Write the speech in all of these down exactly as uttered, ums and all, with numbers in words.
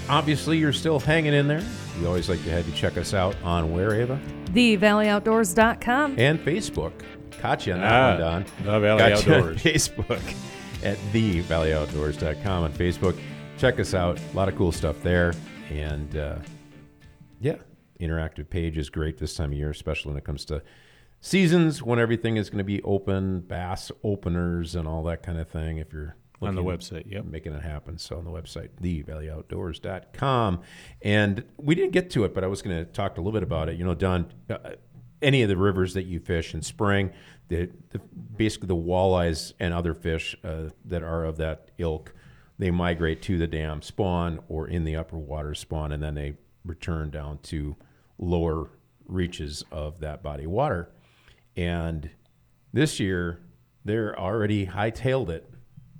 obviously you're still hanging in there. We always like to have you check us out on where, Ava? the valley outdoors dot com. And Facebook. Caught you on that Ah, one, Don. The Valley Got you on Outdoors. Facebook at the valley outdoors dot com on Facebook. Check us out. A lot of cool stuff there. And, uh, yeah, interactive page is great this time of year, especially when it comes to seasons, when everything is going to be open, bass openers and all that kind of thing. If you're On the looking- website, yep. making it happen. So on the website, the valley outdoors dot com. And we didn't get to it, but I was going to talk a little bit about it. You know, Don, uh, any of the rivers that you fish in spring, the, the basically the walleyes and other fish uh, that are of that ilk, they migrate to the dam, spawn, or in the upper water spawn, and then they return down to lower reaches of that body of water. And this year, they're already hightailed it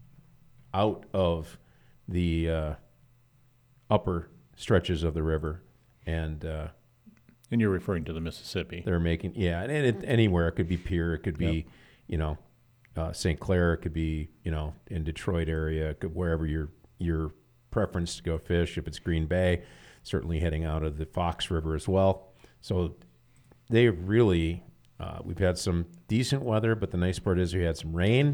out of the uh, upper stretches of the river, and uh, And you're referring to the Mississippi. they're making yeah, and it, anywhere it could be Pierre, it could be Yep. you know uh, Saint Clair, it could be you know in Detroit area, it could, wherever your your preference to go fish. If it's Green Bay, certainly heading out of the Fox River as well. So they really uh, we've had some decent weather, but the nice part is we had some rain.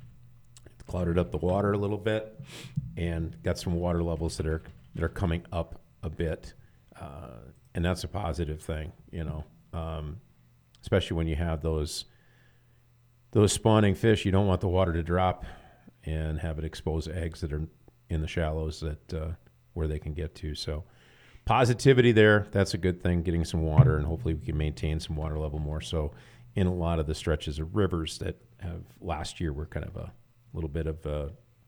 Clouded up the water a little bit, and got some water levels that are that are coming up a bit, uh, and that's a positive thing, you know. Um, especially when you have those those spawning fish, you don't want the water to drop and have it expose eggs that are in the shallows that uh, where they can get to. So positivity there, that's a good thing. Getting some water, and hopefully we can maintain some water level more so in a lot of the stretches of rivers that have last year were kind of a little bit of uh,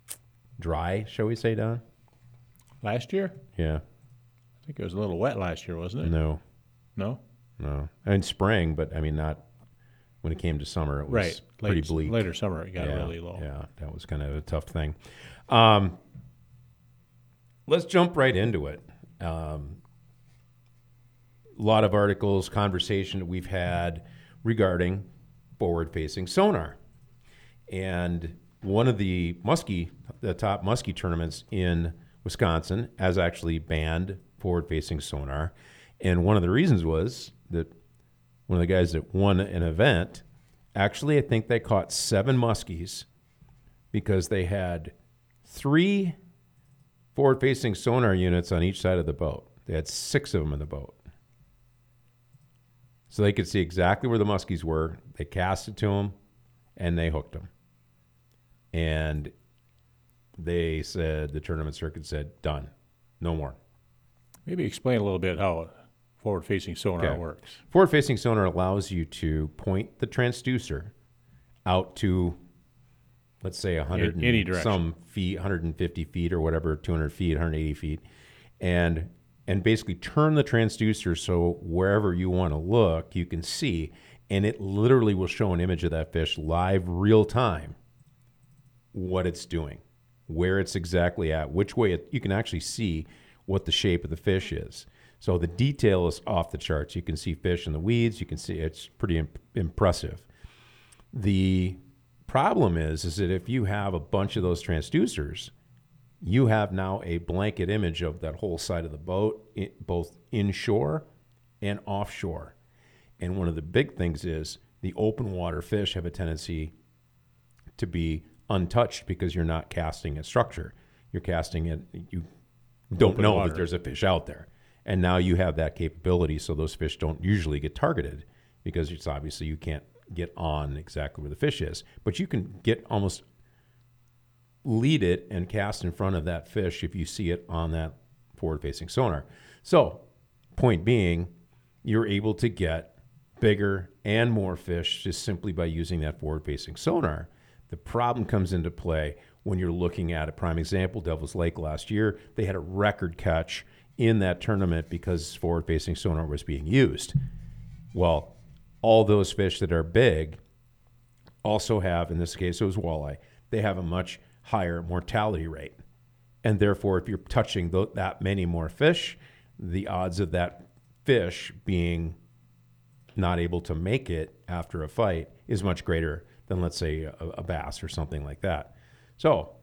dry, shall we say, Don? Last year? Yeah. I think it was a little wet last year, wasn't it? No, No? no. And spring, but I mean, not when it came to summer. It was Right. pretty Late- bleak. Later summer, it got yeah, really low. Yeah, that was kind of a tough thing. Um, let's jump right into it. Um, a lot of articles, conversation that we've had regarding forward-facing sonar. And one of the muskie, the top muskie tournaments in Wisconsin has actually banned forward-facing sonar. And one of the reasons was that one of the guys that won an event, actually I think they caught seven muskies because they had three forward-facing sonar units on each side of the boat. They had six of them in the boat. So they could see exactly where the muskies were. They cast it to them, and they hooked them. And they said, the tournament circuit said, done, no more. Maybe explain a little bit how forward-facing sonar Okay. works. Forward-facing sonar allows you to point the transducer out to, let's say, one hundred In any and direction. some feet, one hundred fifty feet or whatever, two hundred feet, one hundred eighty feet, and and basically turn the transducer so wherever you want to look, you can see, and it literally will show an image of that fish live, real time, what it's doing, where it's exactly at, which way it, you can actually see what the shape of the fish is. So the detail is off the charts. You can see fish in the weeds. You can see it's pretty imp- impressive. The problem is, is that if you have a bunch of those transducers, you have now a blanket image of that whole side of the boat, i- both inshore and offshore. And one of the big things is the open water fish have a tendency to be untouched because you're not casting a structure. You're casting it, you don't Open know water. that there's a fish out there. And now you have that capability, so those fish don't usually get targeted because it's obviously you can't get on exactly where the fish is. But you can get almost lead it and cast in front of that fish if you see it on that forward-facing sonar. So, point being, you're able to get bigger and more fish just simply by using that forward-facing sonar. The problem comes into play when you're looking at a prime example, Devil's Lake last year. They had a record catch in that tournament because forward-facing sonar was being used. Well, all those fish that are big also have, in this case it was walleye, they have a much higher mortality rate. And therefore, if you're touching th- that many more fish, the odds of that fish being not able to make it after a fight is much greater than, let's say, a, a bass or something like that. So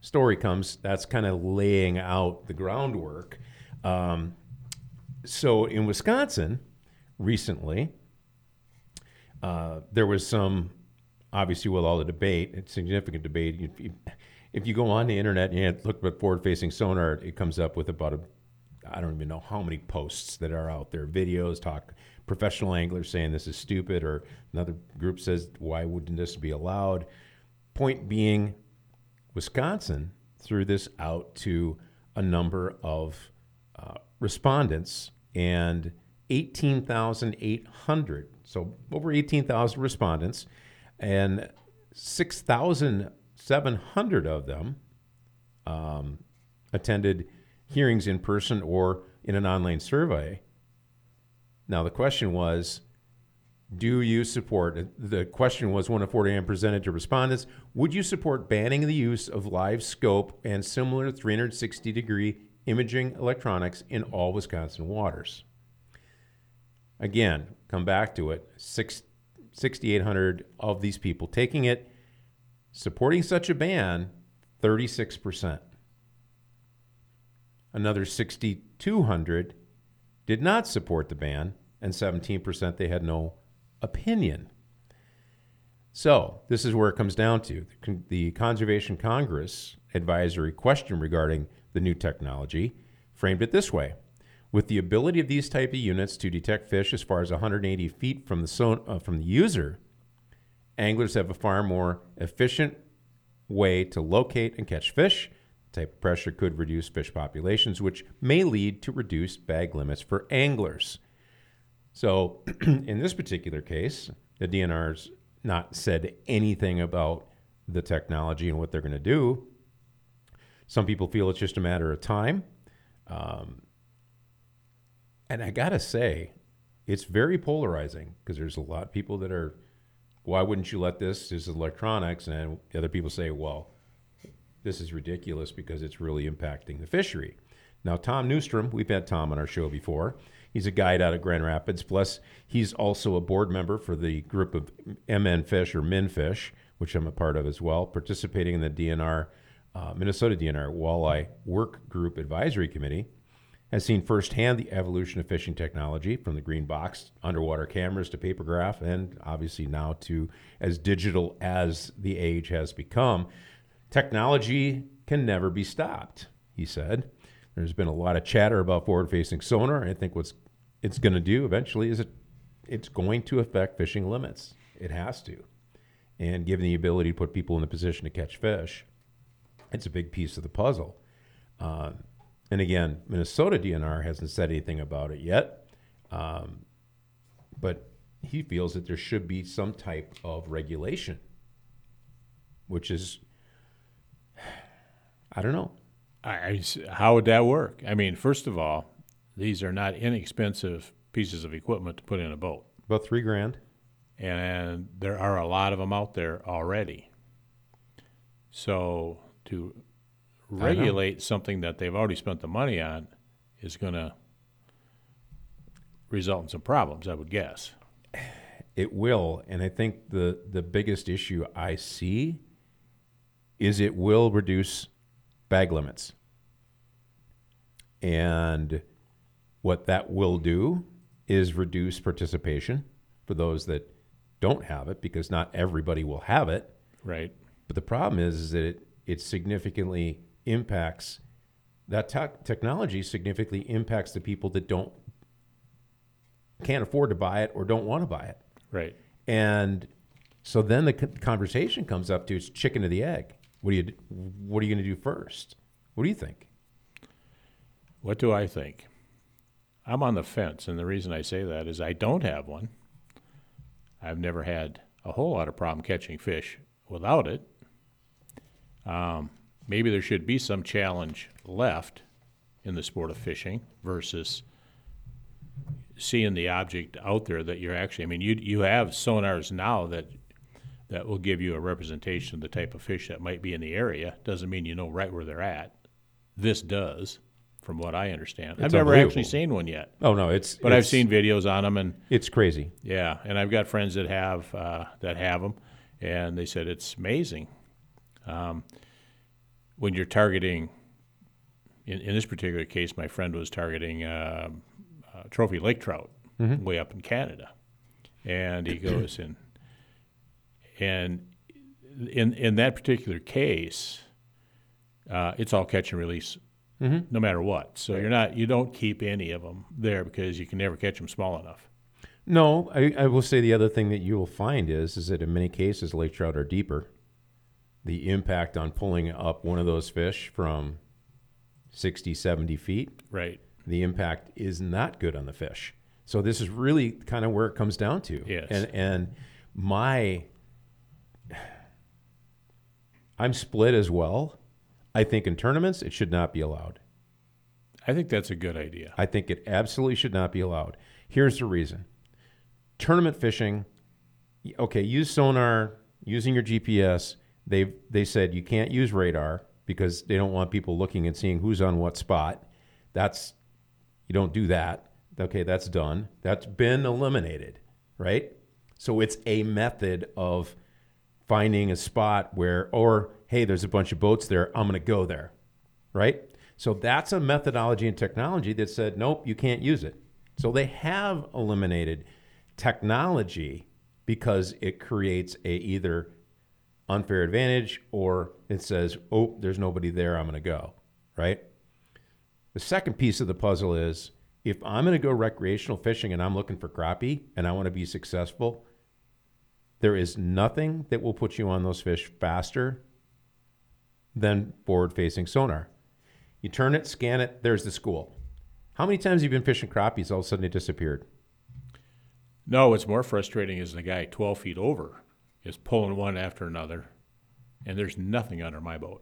story comes, that's kind of laying out the groundwork. Um, so in Wisconsin, recently, uh, there was some, obviously with all the debate, it's significant debate. If you, if you go on the internet and you look at forward-facing sonar, it comes up with about a, I don't even know how many posts that are out there, videos, talk, professional anglers saying this is stupid, or another group says, why wouldn't this be allowed? Point being, Wisconsin threw this out to a number of uh, respondents, and eighteen thousand eight hundred, so over eighteen thousand respondents, and six thousand seven hundred of them um, attended hearings in person or in an online survey. Now, the question was, do you support, the question was, one of forty a m presented to respondents, would you support banning the use of live scope and similar three hundred sixty degree imaging electronics in all Wisconsin waters? Again, come back to it, six, sixty-eight hundred of these people taking it, supporting such a ban, thirty-six percent. Another sixty-two hundred did not support the ban, and seventeen percent they had no opinion. So this is where it comes down to. The Conservation Congress advisory question regarding the new technology framed it this way. With the ability of these type of units to detect fish as far as one hundred eighty feet from the, son- uh, from the user, anglers have a far more efficient way to locate and catch fish. The type of pressure could reduce fish populations, which may lead to reduced bag limits for anglers. So in this particular case, the D N R's not said anything about the technology and what they're going to do. Some people feel it's just a matter of time. Um, and I got to say, it's very polarizing, because there's a lot of people that are, why wouldn't you let this? This is electronics. And other people say, well, this is ridiculous because it's really impacting the fishery. Now, Tom Newstrom, we've had Tom on our show before. He's a guide out of Grand Rapids. Plus, he's also a board member for the group of M N Fish or MinFish, which I'm a part of as well, participating in the D N R, uh, Minnesota D N R Walleye Work Group Advisory Committee. Has seen firsthand the evolution of fishing technology, from the green box, underwater cameras to papergraph, and obviously now to as digital as the age has become. Technology can never be stopped, he said. There's been a lot of chatter about forward-facing sonar. I think what's it's going to do eventually is it, it's going to affect fishing limits. It has to. And given the ability to put people in a position to catch fish, it's a big piece of the puzzle. Uh, and again, Minnesota D N R hasn't said anything about it yet, um, but he feels that there should be some type of regulation, which is, I don't know. I, how would that work? I mean, first of all, these are not inexpensive pieces of equipment to put in a boat. About three grand. And there are a lot of them out there already. So to regulate something that they've already spent the money on is going to result in some problems, I would guess. It will. And I think the, the biggest issue I see is it will reduce bag limits. And what that will do is reduce participation for those that don't have it, because not everybody will have it. Right. But the problem is, is that it, it significantly impacts, that te- technology significantly impacts the people that don't, can't afford to buy it or don't want to buy it. Right. And so then the conversation comes up to, it's chicken or the egg. What do you, what are you going to do first? What do you think? What do I think? I'm on the fence, and the reason I say that is I don't have one. I've never had a whole lot of problem catching fish without it. Um, maybe there should be some challenge left in the sport of fishing versus seeing the object out there that you're actually, I mean, you you have sonars now that that will give you a representation of the type of fish that might be in the area. Doesn't mean you know right where they're at. This does, from what I understand. It's I've never actually seen one yet. Oh no, it's but it's, I've seen videos on them, and it's crazy. Yeah, and I've got friends that have uh, that have them, and they said it's amazing. Um, when you're targeting, in, in this particular case, my friend was targeting uh, uh, trophy lake trout Mm-hmm. way up in Canada. And he goes in, and in in that particular case, uh, it's all catch and release, Mm-hmm. no matter what. So you're not you don't keep any of them there because you can never catch them small enough. No, I, I will say the other thing that you will find is is that in many cases lake trout are deeper. The impact on pulling up one of those fish from sixty, seventy feet, Right. the impact is not good on the fish. So this is really kind of where it comes down to. Yes. And and my I'm split as well. I think in tournaments it should not be allowed. I think that's a good idea. I think it absolutely should not be allowed. Here's the reason. Tournament fishing, okay, use sonar, using your G P S. They they said you can't use radar because they don't want people looking and seeing who's on what spot. That's you don't do that. Okay, that's done. That's been eliminated, right? So it's a method of finding a spot where, or hey, there's a bunch of boats there. I'm going to go there, right? So that's a methodology and technology that said, nope, you can't use it. So they have eliminated technology because it creates a either unfair advantage or it says, oh, there's nobody there, I'm going to go, right? The second piece of the puzzle is if I'm going to go recreational fishing and I'm looking for crappie and I want to be successful, there is nothing that will put you on those fish faster than forward-facing sonar. You turn it, scan it, there's the school. How many times have you been fishing crappies, all of a sudden it disappeared? No, what's more frustrating is the guy twelve feet over is pulling one after another, and there's nothing under my boat.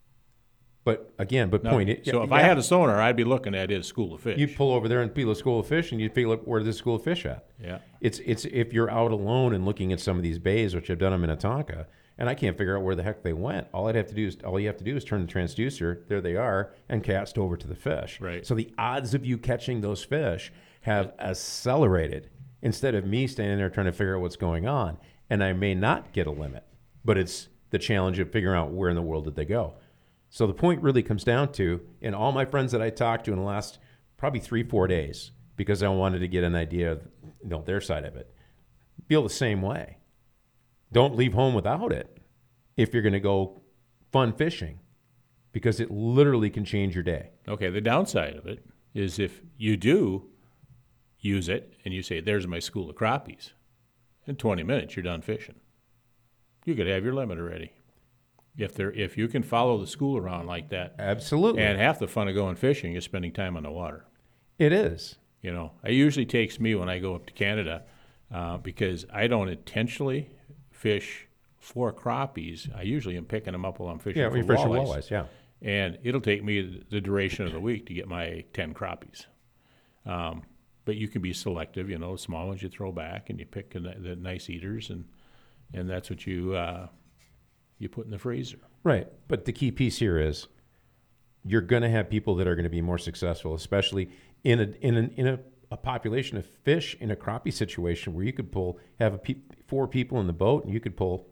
But again, but No. point it. So yeah, if I yeah. had a sonar, I'd be looking at his school of fish. You pull over there and feel a school of fish, and you feel like where's this school of fish at? Yeah. It's it's if you're out alone and looking at some of these bays, which I've done in Minnetonka, and I can't figure out where the heck they went. All I'd have to do is all you have to do is turn the transducer, there they are, and cast over to the fish. Right. So the odds of you catching those fish have accelerated instead of me standing there trying to figure out what's going on. And I may not get a limit, but it's the challenge of figuring out where in the world did they go. So the point really comes down to, in all my friends that I talked to in the last probably three, four days, because I wanted to get an idea of you know, their side of it, feel the same way. Don't leave home without it if you're going to go fun fishing, because it literally can change your day. Okay, the downside of it is if you do use it and you say, there's my school of crappies, in twenty minutes you're done fishing. You could have your limit already. If there, if you can follow the school around like that, Absolutely. and half the fun of going fishing is spending time on the water. It is. You know, it usually takes me when I go up to Canada uh, because I don't intentionally fish for crappies. I usually am picking them up while I'm fishing Yeah, for we fish for walleyes. walleyes, yeah. And it'll take me the duration of the week to get my ten crappies. Um, but you can be selective, you know, small ones you throw back and you pick the, the nice eaters, and and that's what you uh, you put in the freezer. Right. But the key piece here is you're going to have people that are going to be more successful, especially in a in a, in a, a population of fish in a crappie situation where you could pull have a pe- four people in the boat and you could pull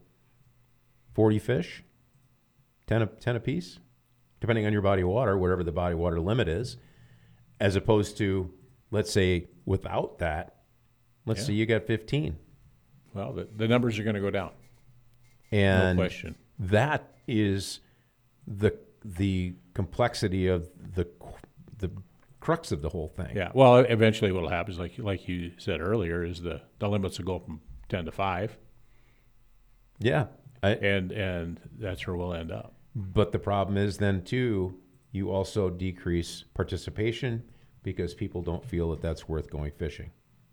forty fish, ten a, ten apiece, depending on your body of water, whatever the body of water limit is, as opposed to, let's say, without that, let's Yeah. say you got fifteen. Well, the, the numbers are going to go down. And No question. that is the the complexity of the the crux of the whole thing. Yeah. Well, eventually what will happen is, like like you said earlier, is the, the limits will go from ten to five, Yeah. I, and and that's where we'll end up. but the problem is then too, you also decrease participation because people don't feel that that's worth going fishing.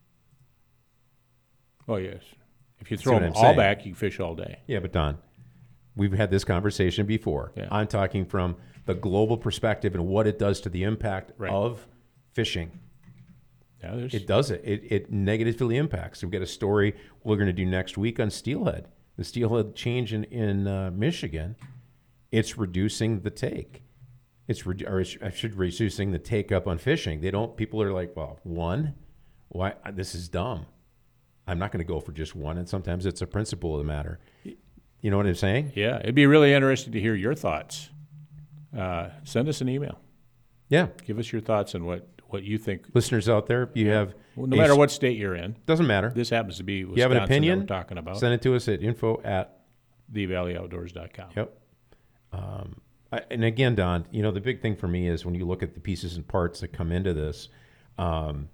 Oh yes. If you See throw what them I'm all saying? back, you can fish all day. Yeah, but Don, we've had this conversation before. Yeah. I'm talking from the global perspective and what it does to the impact Right. of fishing. Yeah, there's It does it. It, it negatively impacts. We've got a story we're going to do next week on steelhead. The steelhead change in, in uh, Michigan, it's reducing the take. It's re- or it's, I should reducing the take up on fishing. They don't. People are like, well, one, why? This is dumb. I'm not going to go for just one. And sometimes it's a principle of the matter. You know what I'm saying? Yeah, it'd be really interesting to hear your thoughts uh, send us an email. Yeah. Give us your thoughts on what, what you think. Listeners out there, if you have Well, no a- matter what state you're in, doesn't matter. this happens to be Wisconsin you have an opinion, that we're talking about. send it to us at info at the valley outdoors dot com. Yep. Um, I, and again, Don, you know, the big thing for me is when you look at the pieces and parts that come into this, um,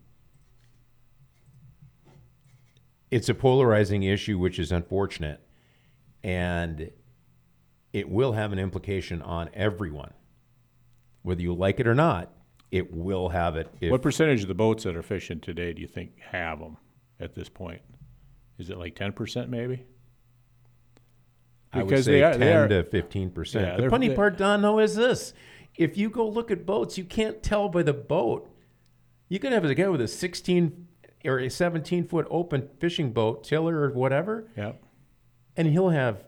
it's a polarizing issue, which is unfortunate, and it will have an implication on everyone. Whether you like it or not, it will have it. If, What percentage of the boats that are fishing today do you think have them at this point? Is it like ten percent maybe? I would Because say they are- ten they are- to fifteen percent. Yeah, the they're- funny they- part, Don, though, is this: if you go look at boats, you can't tell by the boat. You could have a guy with a sixteen or a seventeen foot open fishing boat, tiller or whatever, Yep. and he'll have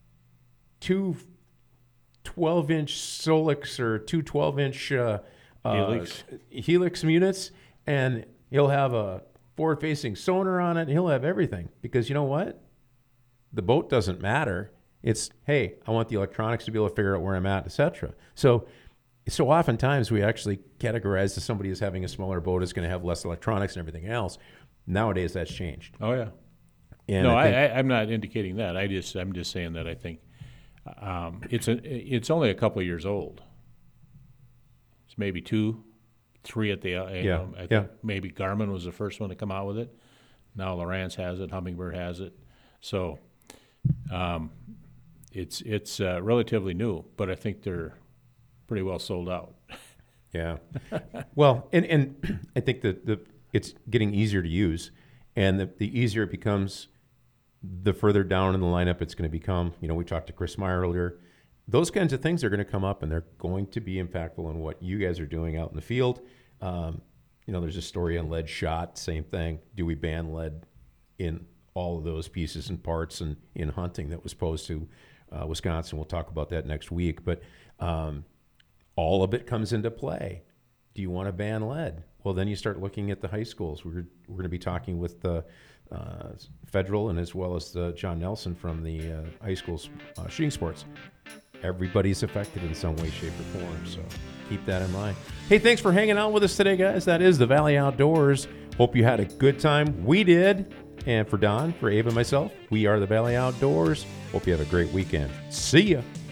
two twelve inch Solix or two twelve inch uh, uh, Helix. Helix units, and he'll have a forward facing sonar on it, and he'll have everything. Because you know what? The boat doesn't matter. It's, hey, I want the electronics to be able to figure out where I'm at, et cetera. So, so oftentimes we actually categorize that somebody as having a smaller boat is going to have less electronics and everything else. Nowadays, that's changed. Oh yeah. And no, I, think, I, I'm not indicating that. I just I'm just saying that I think um, it's a it's only a couple of years old. It's maybe two, three at the uh, you Yeah, know, I think yeah. maybe Garmin was the first one to come out with it. Now Lowrance has it, Humminbird has it. So um, it's it's uh, relatively new, but I think they're pretty well sold out. yeah. Well, and, and I think that the it's getting easier to use, and the, the easier it becomes, the further down in the lineup it's going to become. You know, we talked to Chris Meyer earlier. Those kinds of things are going to come up, and they're going to be impactful in what you guys are doing out in the field. Um, you know, there's a story on lead shot, same thing. Do we ban lead in all of those pieces and parts and in hunting that was posed to uh, Wisconsin? We'll talk about that next week. But um, all of it comes into play. Do you want to ban lead? Well, then you start looking at the high schools. We're, we're going to be talking with the uh, Federal and as well as the John Nelson from the uh, high schools uh, shooting sports. Everybody's affected in some way, shape, or form. So keep that in mind. Hey, thanks for hanging out with us today, guys. That is the Valley Outdoors. Hope you had a good time. We did. And for Don, for Abe and myself, we are the Valley Outdoors. Hope you have a great weekend. See ya.